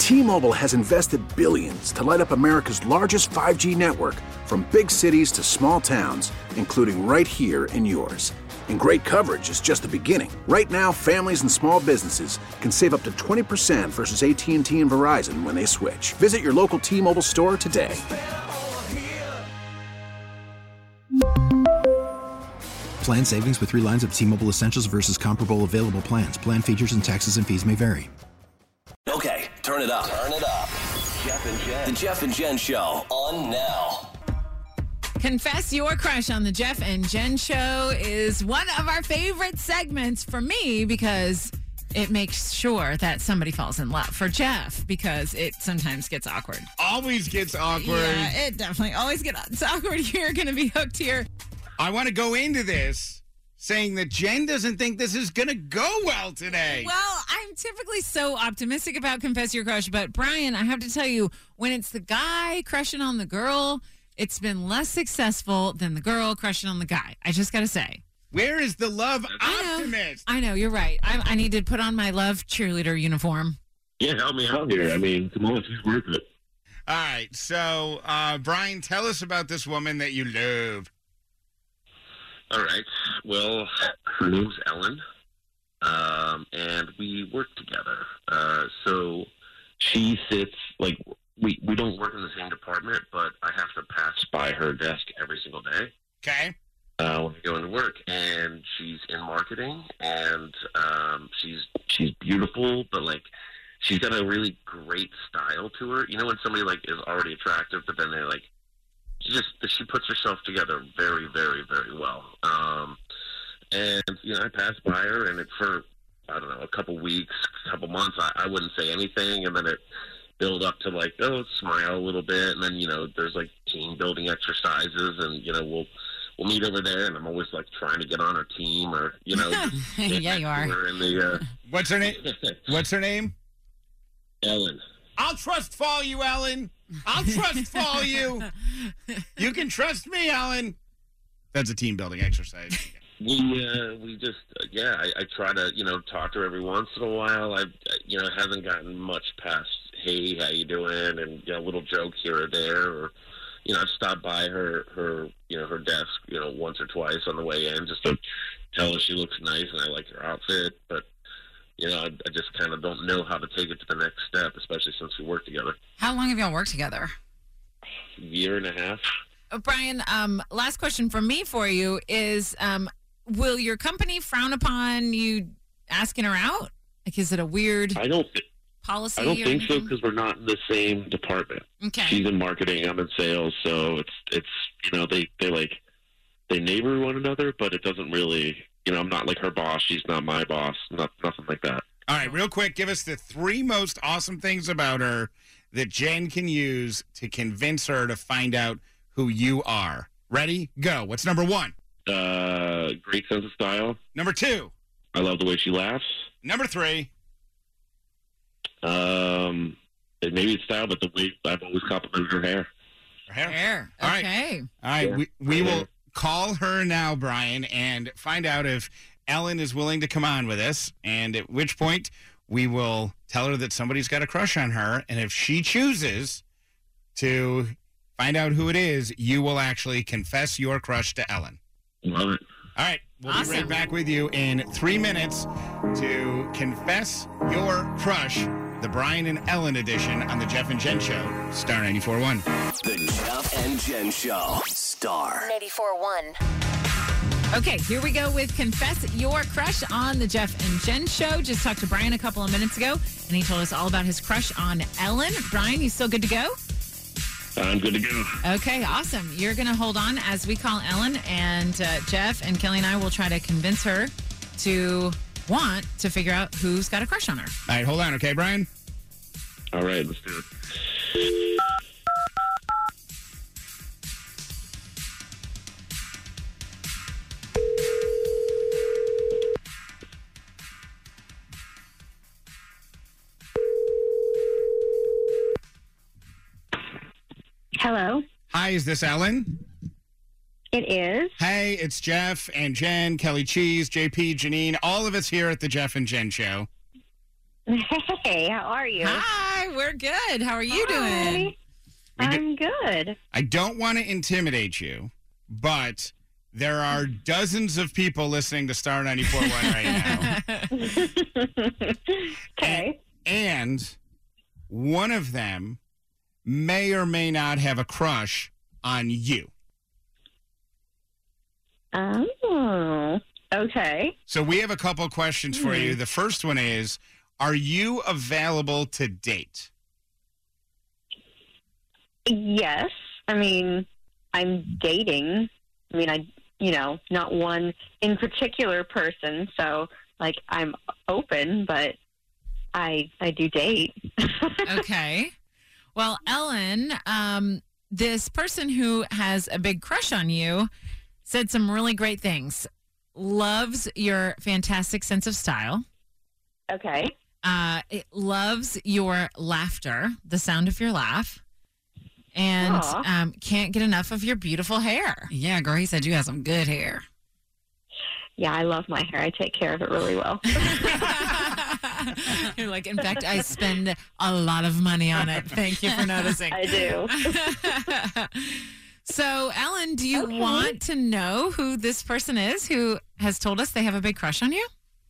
T-Mobile has invested billions to light up America's largest 5G network, from big cities to small towns, including right here in yours. And great coverage is just the beginning. Right now, families and small businesses can save up to 20% versus AT&T and Verizon when they switch. Visit your local T-Mobile store today. Plan savings with 3 lines of T-Mobile Essentials versus comparable available plans. Plan features and taxes and fees may vary. Okay, turn it up. Turn it up. Jeff and Jen. The Jeff and Jen Show on now. Confess Your Crush on the Jeff and Jen Show is one of our favorite segments for me because it makes sure that somebody falls in love. For Jeff, because it sometimes gets awkward. Always gets awkward. Yeah, it definitely always gets awkward. You're going to be hooked here. I want to go into this saying that Jen doesn't think this is going to go well today. Well, I'm typically so optimistic about Confess Your Crush, but Brian, I have to tell you, when it's the guy crushing on the girl, it's been less successful than the girl crushing on the guy. I just got to say. Where is the love optimist? I know, you're right. I need to put on my love cheerleader uniform. Yeah, help me out here. I mean, come on, she's worth it. All right, so Brian, tell us about this woman that you love. All right. Well, her name's Ellen, and we work together. So she sits, like, we don't work in the same department, but I have to pass by her desk every single day. Okay. When I go into work, and she's in marketing, and she's beautiful, but, like, she's got a really great style to her. You know when somebody, like, is already attractive, but then they're, like, she puts herself together very, very, very well. And, you know, I passed by her, and for, I don't know, a couple weeks, a couple months, I wouldn't say anything, and then it build up to, like, smile a little bit, and then, you know, there's, like, team building exercises, and, you know, we'll meet over there, and I'm always, like, trying to get on her team, or, you know. Yeah, you are. What's her name? What's her name? Ellen. I'll trust fall you, Ellen. I'll trust fall you. You can trust me, Ellen. That's a team building exercise. We just, I try to, you know, talk to her every once in a while. Haven't gotten much past, hey, how you doing? And, you know, a little joke here or there. Or, you know, I've stopped by her desk, you know, once or twice on the way in just to tell her she looks nice and I like her outfit. But, you know, I just kind of don't know how to take it to the next step, especially since we work together. How long have y'all worked together? A year and a half. Brian, last question from me for you is, will your company frown upon you asking her out? Like, is it a weird policy? I don't think so, because we're not in the same department. Okay. She's in marketing, I'm in sales, so it's you know, they neighbor one another, but it doesn't really, you know, I'm not like her boss, she's not my boss, nothing like that. All right, real quick, give us the 3 most awesome things about her that Jen can use to convince her to find out who you are. Ready? Go. What's number 1? Great sense of style. Number 2? I love the way she laughs. Number 3? Maybe it's style, but the way I've always complimented her hair. Her hair. Hair. All right. Okay. All right. Yeah. We will call her now, Brian, and find out if Ellen is willing to come on with us, and at which point we will tell her that somebody's got a crush on her, and if she chooses to find out who it is, you will actually confess your crush to Ellen. Love it. All right. We'll Awesome. be right back with you in 3 minutes to confess your crush, the Brian and Ellen edition on the Jeff and Jen Show, Star 94.1. The Jeff and Jen Show, Star 94.1. Okay, here we go with Confess Your Crush on the Jeff and Jen Show. Just talked to Brian a couple of minutes ago, and he told us all about his crush on Ellen. Brian, you still good to go? I'm good to go. Okay, awesome. You're going to hold on as we call Ellen, and Jeff and Kelly and I will try to convince her to want to figure out who's got a crush on her. All right, hold on, okay, Brian? All right, let's do it. Hello. Hi, is this Ellen? It is. Hey, it's Jeff and Jen, Kelly Cheese, JP, Janine, all of us here at the Jeff and Jen Show. Hey, how are you? Hi, Hi, we're good. How are you doing? I'm good. I don't want to intimidate you, but there are dozens of people listening to Star 94.1 right now. Okay. And one of them may or may not have a crush on you. Oh, okay. So we have a couple of questions for you. The first one is, are you available to date? Yes. I mean, I'm dating. I mean, not one in particular person. So, like, I'm open, but I do date. Okay. Well, Ellen, this person who has a big crush on you said some really great things. Loves your fantastic sense of style. Okay. It loves your laughter, the sound of your laugh. And can't get enough of your beautiful hair. Yeah, girl, he said you have some good hair. Yeah, I love my hair. I take care of it really well. You're like, in fact, I spend a lot of money on it. Thank you for noticing. I do. So, Ellen, do you want to know who this person is who has told us they have a big crush on you?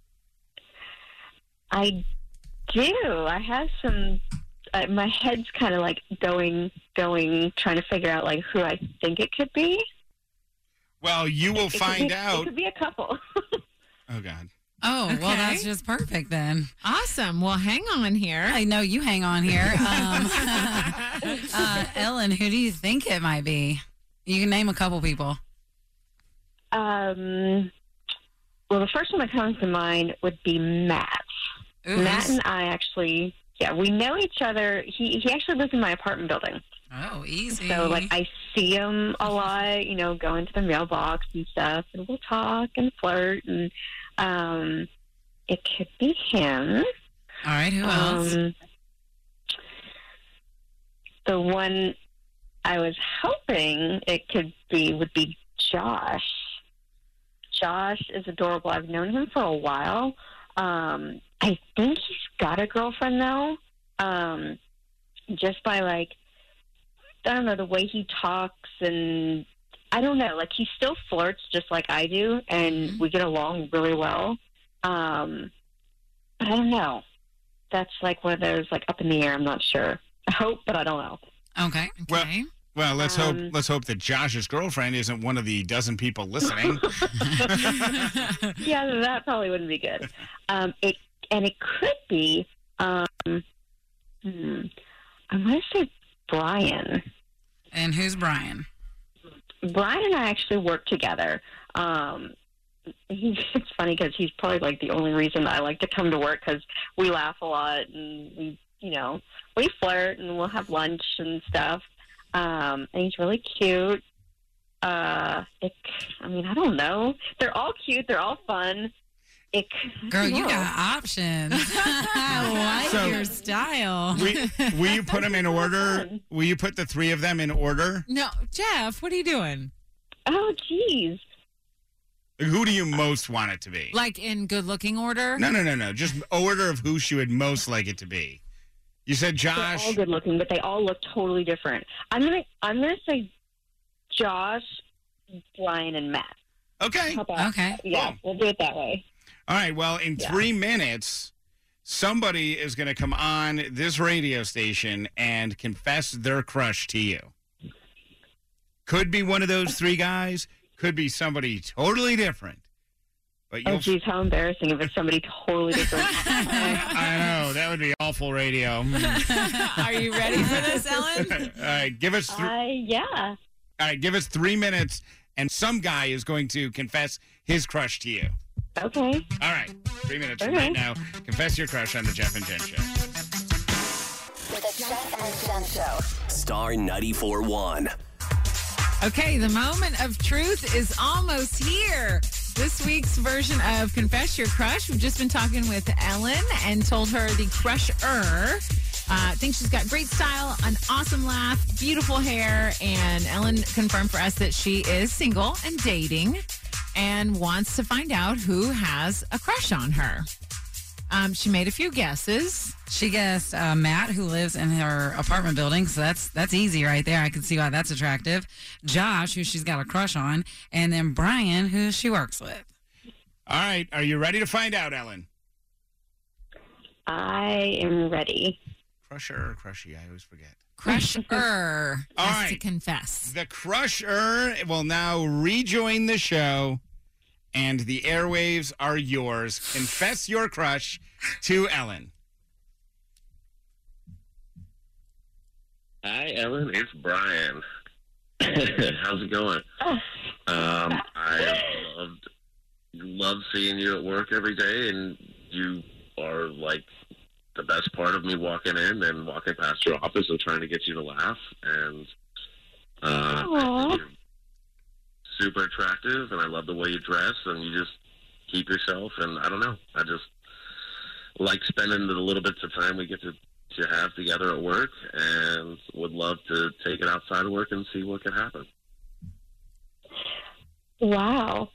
I do. I have some. My head's kind of like going, trying to figure out like who I think it could be. Well, you will find out. It could be a couple. Oh, God. Oh, Okay. well, that's just perfect then. Awesome. Well, hang on here. I know you hang on here. Ellen, who do you think it might be? You can name a couple people. Well, the first one that comes to mind would be Matt. Ooh, Matt and I actually, we know each other. He actually lives in my apartment building. Oh, easy. So, like, I see him a lot, go into the mailbox and stuff, and we'll talk and flirt, and it could be him. All right, who else? The one I was hoping it would be Josh. Josh is adorable. I've known him for a while. I think he's got a girlfriend, though. Just by, like, I don't know, the way he talks, and I don't know, like, he still flirts just like I do, and we get along really well. But I don't know. That's like one of those, like, up in the air. I'm not sure. I hope, but I don't know. Okay. Well, let's hope that Josh's girlfriend isn't one of the dozen people listening. Yeah, that probably wouldn't be good. It could be. I'm going to say Brian. And who's Brian? Brian and I actually work together. It's funny because he's probably like the only reason I like to come to work, because we laugh a lot and we flirt and we'll have lunch and stuff. And he's really cute. I don't know. They're all cute. They're all fun. Girl, you got options. I like your style. Will you put them in order? Will you put the three of them in order? No, Jeff, what are you doing? Oh, geez. Who do you most want it to be? Like in good-looking order? No. Just order of who she would most like it to be. You said Josh. They're all good looking, but they all look totally different. I'm gonna say Josh, Brian, and Matt. Okay. Okay. Yeah, we'll do it that way. All right. Well, in 3 minutes, somebody is going to come on this radio station and confess their crush to you. Could be one of those three guys. Could be somebody totally different. But Oh, geez, how embarrassing if it's somebody totally different. I know. That would be awful radio. Are you ready for this, Ellen? All right. Give us yeah. All right. Give us 3 minutes, and some guy is going to confess his crush to you. Okay. All right. 3 minutes from right now. Confess your crush on the Jeff and Jen Show. The Jeff and Jen Show. Star 94.1. Okay, the moment of truth is almost here. This week's version of Confess Your Crush. We've just been talking with Ellen and told her the crusher. Thinks she's got great style, an awesome laugh, beautiful hair, and Ellen confirmed for us that she is single and dating and wants to find out who has a crush on her. She made a few guesses. She guessed Matt, who lives in her apartment building, so that's easy right there. I can see why that's attractive. Josh, who she's got a crush on, and then Brian, who she works with. All right. Are you ready to find out, Ellen? I am ready. Crusher or crushy? I always forget. Crusher. All has right. to confess. The Crusher will now rejoin the show, and the airwaves are yours. Confess your crush to Ellen. Hi, Ellen. It's Brian. How's it going? I love seeing you at work every day, and you are like the best part of me walking in and walking past your office and trying to get you to laugh. And I think you're super attractive, and I love the way you dress, and you just keep yourself. And I don't know, I just like spending the little bits of time we get to have together at work, and would love to take it outside of work and see what could happen. Wow.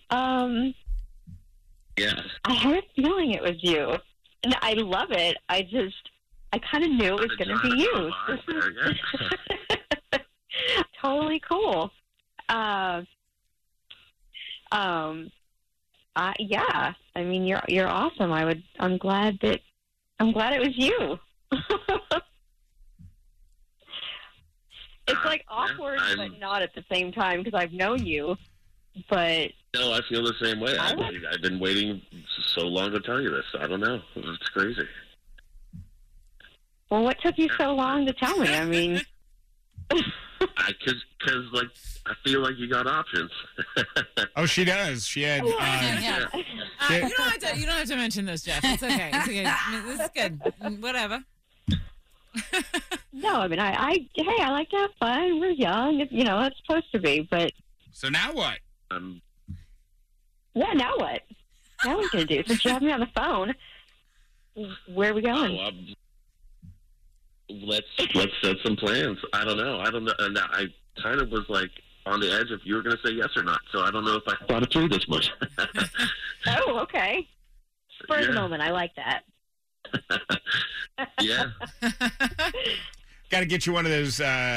Yeah. I had a feeling it was you. And I love it. I kind of knew it was going to be you. Totally cool. Yeah. I mean, you're awesome. I'm glad it was you. It's like awkward, but not at the same time, because I've known you. But no, I feel the same way. I've been waiting so long to tell you this. I don't know. It's crazy. Well, what took you so long to tell me? I mean, because like I feel like you got options. Oh, she does. She had. Yeah. You don't have to mention those, Jeff. It's okay. It's okay. This is good. Whatever. No, I mean, I like to have fun. We're young. It's supposed to be. But so now what? Yeah, now what? Now what are we going to do? Since you have me on the phone, where are we going? Let's set some plans. I don't know. And I kind of was like on the edge if you were going to say yes or not. So I don't know if I thought it through this much. Oh, okay. Spur of the moment. I like that. Yeah. Got to get you one of those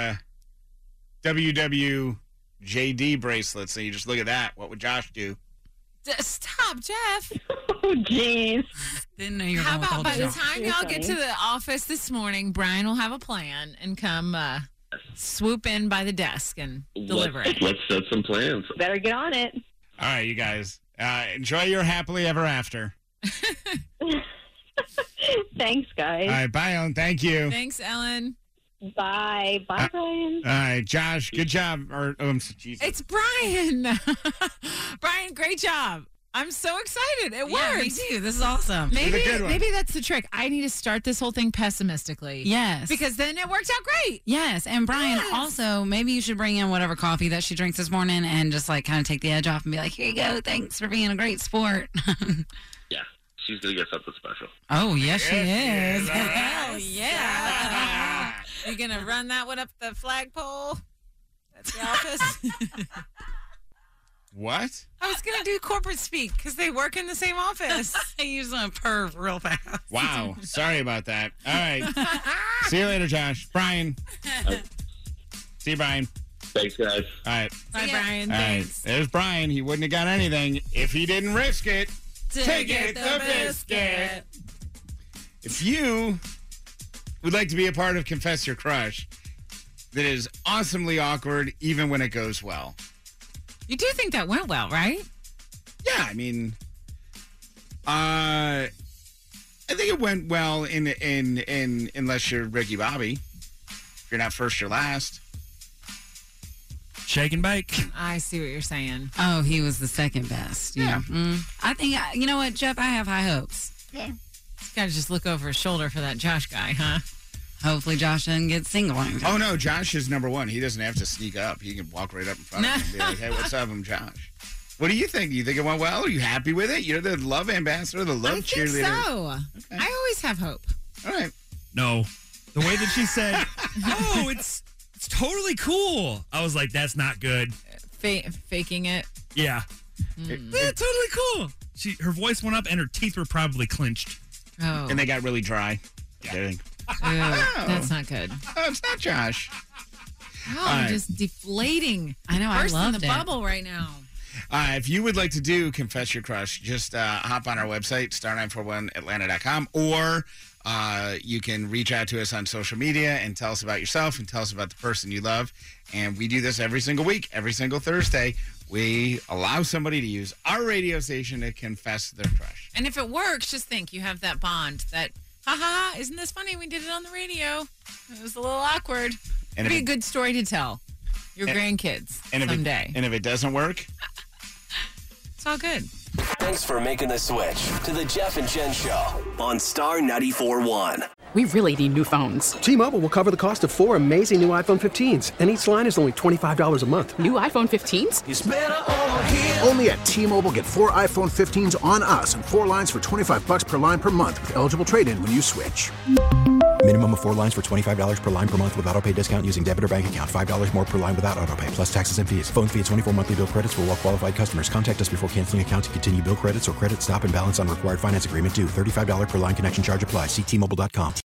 WWJD bracelets, and you just look at that. What would Josh do? Stop, Jeff. Oh, jeez. Didn't know you were How going about by with the time y'all get to the office this morning, Brian will have a plan and come swoop in by the desk and deliver it. Let's set some plans. Better get on it. All right, you guys. Enjoy your happily ever after. Thanks, guys. All right, bye, Ellen. Thank you. Thanks, Ellen. Bye. Bye, Brian. All right, Josh, good job. Jesus. It's Brian. Brian, great job. I'm so excited. It Yeah, me works. too. This is awesome. Maybe that's the trick. I need to start this whole thing pessimistically. Yes. Because then it worked out great. Yes, and Brian, also, maybe you should bring in whatever coffee that she drinks this morning and just like kind of take the edge off and be like, here you go, thanks for being a great sport. Yeah. She's going to get something special. Oh, yes, she Yes, is. she is. All right. Hell yeah. You going to run that one up the flagpole at the office? What? I was going to do corporate speak because they work in the same office. I use a perv real fast. Wow. Sorry about that. All right. See you later, Josh. Brian. See you, Brian. Thanks, guys. All right. Bye, Brian. All right. Thanks. There's Brian. He wouldn't have got anything if he didn't risk it. To get the biscuit. If you would like to be a part of Confess Your Crush, that is awesomely awkward even when it goes well. You do think that went well, right? Yeah, I mean, I think it went well in unless you're Ricky Bobby. If you're not first, you're last. Shake and bake. I see what you're saying. Oh, he was the second best. Yeah. I think, you know what, Jeff, I have high hopes. Yeah. He's got to just look over his shoulder for that Josh guy, huh? Hopefully Josh doesn't get single. Oh, no, Josh is number one. He doesn't have to sneak up. He can walk right up in front of him and be like, hey, what's up? I'm Josh. What do you think? Do you think it went well? Are you happy with it? You're the love ambassador, the love cheerleader. I think so. Okay. I always have hope. All right. No. The way that she said, oh, it's totally cool. I was like, that's not good. Faking it. Yeah. Yeah, totally cool. Her voice went up and her teeth were probably clenched. Oh. and they got really dry. Kidding. That's not good. Oh, it's not Josh. Oh, All I'm right. just deflating. I know, I Bursting loved the it. bubble right now. If you would like to do Confess Your Crush, just hop on our website, star941atlanta.com, or you can reach out to us on social media and tell us about yourself and tell us about the person you love. And we do this every single week, every single Thursday. We allow somebody to use our radio station to confess their crush. And if it works, just think you have that bond that, isn't this funny? We did it on the radio. It was a little awkward. And It'd be if a good story to tell your grandkids someday. And if it doesn't work, It's all good. Thanks for making the switch to the Jeff and Jen Show on Star 94.1. We really need new phones. T-Mobile will cover the cost of 4 amazing new iPhone 15s, and each line is only $25 a month. New iPhone 15s? It's better over here. Only at T-Mobile, get 4 iPhone 15s on us and 4 lines for $25 per line per month with eligible trade-in when you switch. Minimum of 4 lines for $25 per line per month with autopay discount using debit or bank account. $5 more per line without autopay, plus taxes and fees. Phone fee at 24 monthly bill credits for well-qualified customers. Contact us before canceling account to continue bill credits or credit stop and balance on required finance agreement due. $35 per line connection charge applies. See T-Mobile.com.